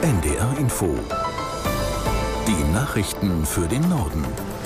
NDR Info. Die Nachrichten für den Norden.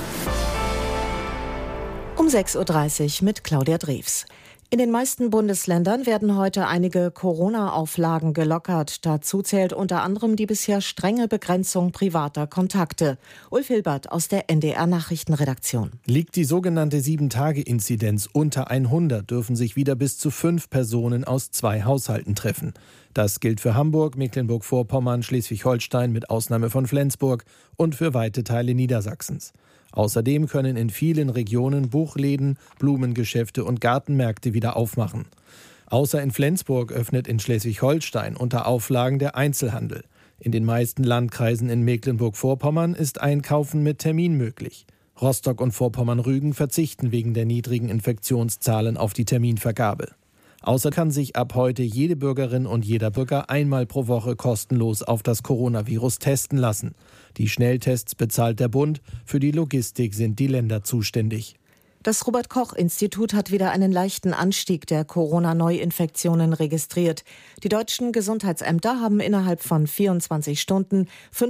Um 6.30 Uhr mit Claudia Drews. In den meisten Bundesländern werden heute einige Corona-Auflagen gelockert. Dazu zählt unter anderem die bisher strenge Begrenzung privater Kontakte. Ulf Hilbert aus der NDR-Nachrichtenredaktion. Liegt die sogenannte 7-Tage-Inzidenz unter 100, dürfen sich wieder bis zu 5 Personen aus 2 Haushalten treffen. Das gilt für Hamburg, Mecklenburg-Vorpommern, Schleswig-Holstein mit Ausnahme von Flensburg und für weite Teile Niedersachsens. Außerdem können in vielen Regionen Buchläden, Blumengeschäfte und Gartenmärkte wieder aufmachen. Außer in Flensburg öffnet in Schleswig-Holstein unter Auflagen der Einzelhandel. In den meisten Landkreisen in Mecklenburg-Vorpommern ist Einkaufen mit Termin möglich. Rostock und Vorpommern-Rügen verzichten wegen der niedrigen Infektionszahlen auf die Terminvergabe. Außer kann sich ab heute jede Bürgerin und jeder Bürger einmal pro Woche kostenlos auf das Coronavirus testen lassen. Die Schnelltests bezahlt der Bund, für die Logistik sind die Länder zuständig. Das Robert-Koch-Institut hat wieder einen leichten Anstieg der Corona-Neuinfektionen registriert. Die deutschen Gesundheitsämter haben innerhalb von 24 Stunden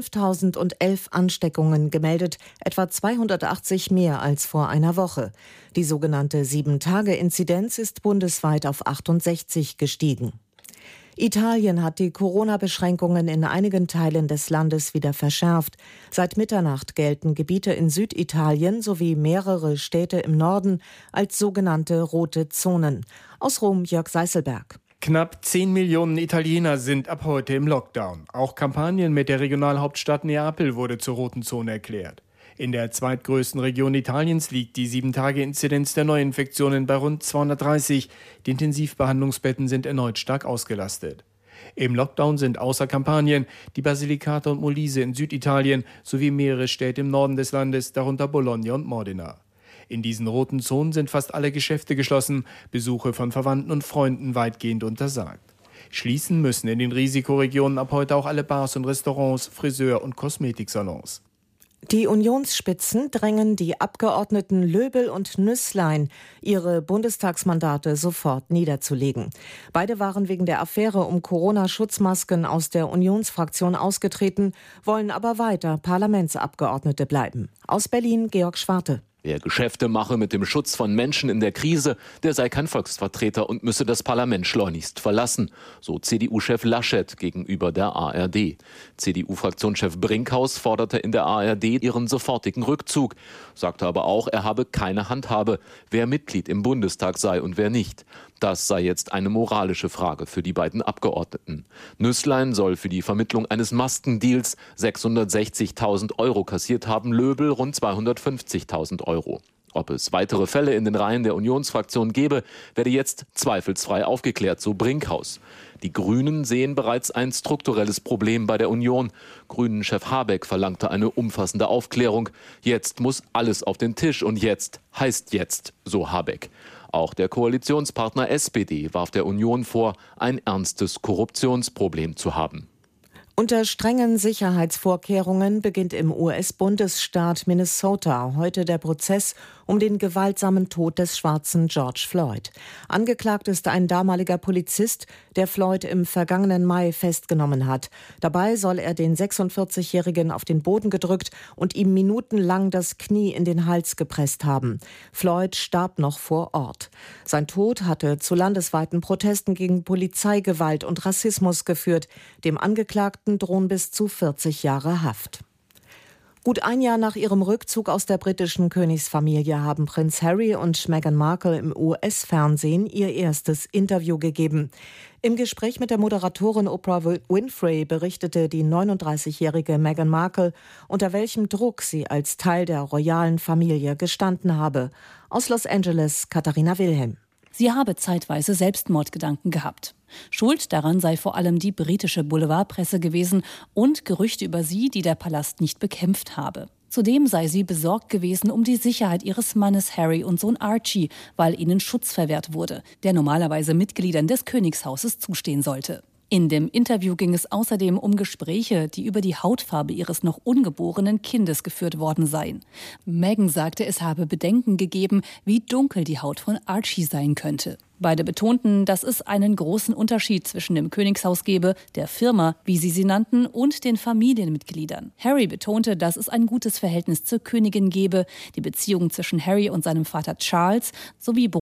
5.011 Ansteckungen gemeldet, etwa 280 mehr als vor einer Woche. Die sogenannte 7-Tage-Inzidenz ist bundesweit auf 68 gestiegen. Italien hat die Corona-Beschränkungen in einigen Teilen des Landes wieder verschärft. Seit Mitternacht gelten Gebiete in Süditalien sowie mehrere Städte im Norden als sogenannte rote Zonen. Aus Rom Jörg Seißelberg. Knapp 10 Millionen Italiener sind ab heute im Lockdown. Auch Kampanien mit der Regionalhauptstadt Neapel wurde zur roten Zone erklärt. In der zweitgrößten Region Italiens liegt die 7-Tage-Inzidenz der Neuinfektionen bei rund 230. Die Intensivbehandlungsbetten sind erneut stark ausgelastet. Im Lockdown sind außer Kampanien die Basilicata und Molise in Süditalien sowie mehrere Städte im Norden des Landes, darunter Bologna und Modena. In diesen roten Zonen sind fast alle Geschäfte geschlossen, Besuche von Verwandten und Freunden weitgehend untersagt. Schließen müssen in den Risikoregionen ab heute auch alle Bars und Restaurants, Friseur- und Kosmetiksalons. Die Unionsspitzen drängen die Abgeordneten Löbel und Nüßlein, ihre Bundestagsmandate sofort niederzulegen. Beide waren wegen der Affäre um Corona-Schutzmasken aus der Unionsfraktion ausgetreten, wollen aber weiter Parlamentsabgeordnete bleiben. Aus Berlin Georg Schwarte. Wer Geschäfte mache mit dem Schutz von Menschen in der Krise, der sei kein Volksvertreter und müsse das Parlament schleunigst verlassen, so CDU-Chef Laschet gegenüber der ARD. CDU-Fraktionschef Brinkhaus forderte in der ARD ihren sofortigen Rückzug, sagte aber auch, er habe keine Handhabe, wer Mitglied im Bundestag sei und wer nicht. Das sei jetzt eine moralische Frage für die beiden Abgeordneten. Nüßlein soll für die Vermittlung eines Maskendeals 660.000 Euro kassiert haben, Löbel rund 250.000 Euro. Ob es weitere Fälle in den Reihen der Unionsfraktion gebe, werde jetzt zweifelsfrei aufgeklärt, so Brinkhaus. Die Grünen sehen bereits ein strukturelles Problem bei der Union. Grünen-Chef Habeck verlangte eine umfassende Aufklärung. Jetzt muss alles auf den Tisch und jetzt heißt jetzt, so Habeck. Auch der Koalitionspartner SPD warf der Union vor, ein ernstes Korruptionsproblem zu haben. Unter strengen Sicherheitsvorkehrungen beginnt im US-Bundesstaat Minnesota heute der Prozess um den gewaltsamen Tod des schwarzen George Floyd. Angeklagt ist ein damaliger Polizist, der Floyd im vergangenen Mai festgenommen hat. Dabei soll er den 46-Jährigen auf den Boden gedrückt und ihm minutenlang das Knie in den Hals gepresst haben. Floyd starb noch vor Ort. Sein Tod hatte zu landesweiten Protesten gegen Polizeigewalt und Rassismus geführt. Dem Angeklagten drohen bis zu 40 Jahre Haft. Gut ein Jahr nach ihrem Rückzug aus der britischen Königsfamilie haben Prinz Harry und Meghan Markle im US-Fernsehen ihr erstes Interview gegeben. Im Gespräch mit der Moderatorin Oprah Winfrey berichtete die 39-jährige Meghan Markle, unter welchem Druck sie als Teil der royalen Familie gestanden habe. Aus Los Angeles Katharina Wilhelm. Sie habe zeitweise Selbstmordgedanken gehabt. Schuld daran sei vor allem die britische Boulevardpresse gewesen und Gerüchte über sie, die der Palast nicht bekämpft habe. Zudem sei sie besorgt gewesen um die Sicherheit ihres Mannes Harry und Sohn Archie, weil ihnen Schutz verwehrt wurde, der normalerweise Mitgliedern des Königshauses zustehen sollte. In dem Interview ging es außerdem um Gespräche, die über die Hautfarbe ihres noch ungeborenen Kindes geführt worden seien. Meghan sagte, es habe Bedenken gegeben, wie dunkel die Haut von Archie sein könnte. Beide betonten, dass es einen großen Unterschied zwischen dem Königshaus gebe, der Firma, wie sie nannten, und den Familienmitgliedern. Harry betonte, dass es ein gutes Verhältnis zur Königin gebe, die Beziehung zwischen Harry und seinem Vater Charles sowie